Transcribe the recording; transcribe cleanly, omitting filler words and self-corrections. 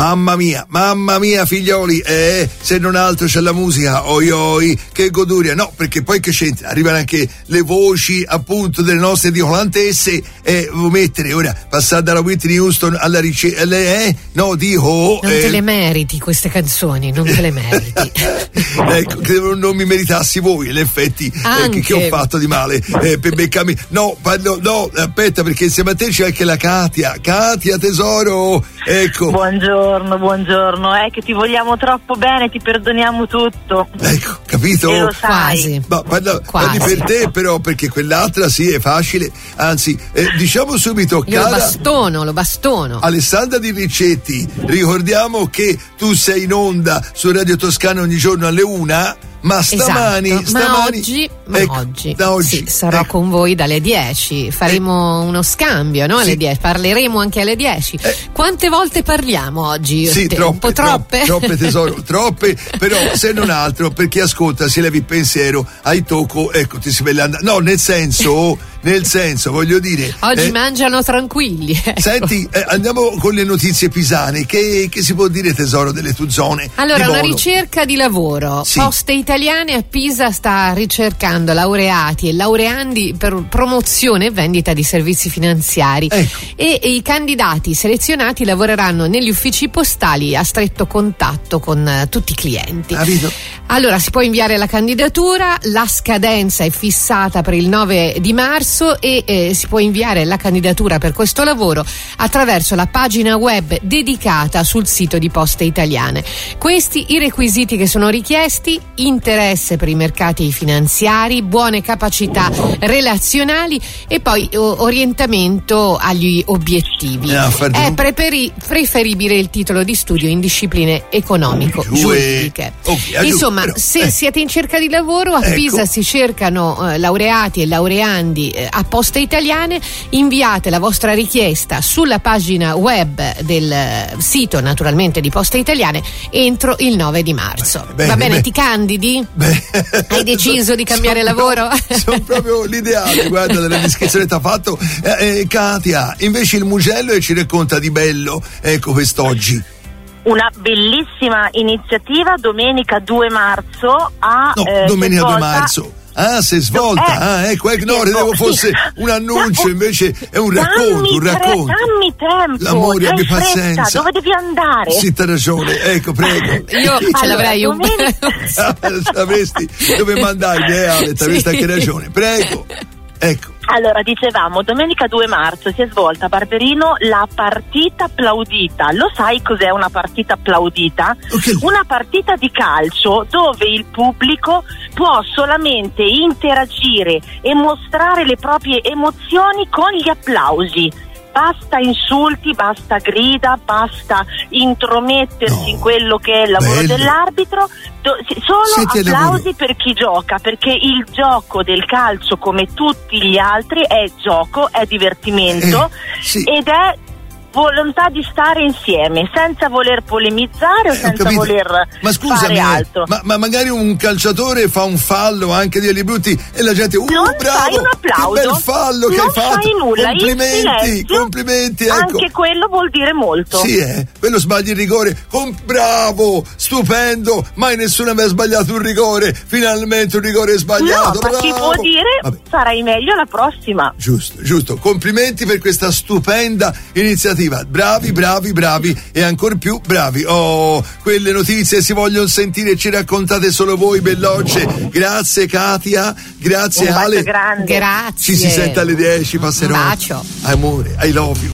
Mamma mia figlioli, se non altro c'è la musica, oi oi, che goduria. No, perché poi che c'entra, arrivano anche le voci appunto delle nostre dicolantesse, vuoi mettere ora, passare dalla Whitney Houston alla non te le meriti queste canzoni, non te le meriti. Ecco, credo non mi meritassi voi, in effetti, che ho fatto di male per beccarmi. No, aspetta, perché insieme a te c'è anche la Katia tesoro, ecco. Buongiorno, è che ti vogliamo troppo bene, ti perdoniamo tutto. Ecco, capito? E lo sai. Parli per te però, perché quell'altra sì è facile, anzi, diciamo subito, io lo bastono. Alessandra Di Riccetti, ricordiamo che tu sei in onda su Radio Toscana ogni giorno alle 1. Ma stamani, da oggi sarò con voi dalle 10. Faremo uno scambio, no? Alle 10. Parleremo anche alle 10. Quante volte parliamo oggi? Sì, troppe tesoro, troppe, però se non altro per chi ascolta si levi il pensiero ai tocco, ecco, ti si vede andare. No, nel senso, voglio dire. Oggi mangiano tranquilli. Ecco. Senti, andiamo con le notizie pisane. Che si può dire, tesoro, delle tue zone? Allora, una ricerca di lavoro. Sì. Poste Italiane a Pisa sta ricercando laureati e laureandi per promozione e vendita di servizi finanziari. Ecco. E i candidati selezionati lavoreranno negli uffici postali a stretto contatto con tutti i clienti. Allora, si può inviare la candidatura, la scadenza è fissata per il 9 di marzo e si può inviare la candidatura per questo lavoro attraverso la pagina web dedicata sul sito di Poste Italiane. Questi i requisiti che sono richiesti: interesse per i mercati finanziari, buone capacità relazionali e poi orientamento agli obiettivi. È preferibile il titolo di studio in discipline economico-giuridiche. Insomma, se siete in cerca di lavoro, a Pisa si cercano laureati e laureandi a Poste Italiane. Inviate la vostra richiesta sulla pagina web del sito, naturalmente, di Poste Italiane entro il 9 di marzo. Va bene, ti candidi? Hai deciso di cambiare lavoro? Sono proprio l'ideale, guarda, della descrizione ti ha fatto. Katia, invece il Mugello, e ci racconta di bello, ecco, quest'oggi. Una bellissima iniziativa, domenica 2 marzo domenica 2 marzo. Si è svolta, ecco, no, credevo fosse un annuncio, invece è un racconto. Dammi tempo, l'amore, abbi pazienza. Dove devi andare? Sì, t'ha ragione, ecco, prego. Io ce l'avrei un avresti dove mandarmi, Ale, t'avresti anche ragione, prego. Ecco. Allora, dicevamo, domenica 2 marzo si è svolta a Barberino la partita applaudita. Lo sai cos'è una partita applaudita? Okay. Una partita di calcio dove il pubblico può solamente interagire e mostrare le proprie emozioni con gli applausi. Basta insulti, basta grida, basta intromettersi in quello che è il lavoro dell'arbitro. Solo applausi per chi gioca, perché il gioco del calcio, come tutti gli altri, è gioco, è divertimento ed è volontà di stare insieme senza voler polemizzare o senza voler fare altro. Ma magari un calciatore fa un fallo anche di brutti e la gente non bravo, fai un applauso, che bel fallo che hai fatto, non fai nulla, complimenti, ecco. Anche quello vuol dire molto. Sì, quello sbagli il rigore, bravo, stupendo, mai nessuno aveva sbagliato un rigore, finalmente un rigore sbagliato, ma chi può dire farai meglio la prossima. Giusto, complimenti per questa stupenda iniziativa. Bravi e ancora più bravi. Quelle notizie si vogliono sentire, ci raccontate solo voi, bellocce. Grazie Katia, grazie Ale, grande. Grazie. Ci si sente alle 10, passerò. Un bacio. Amore, I love you.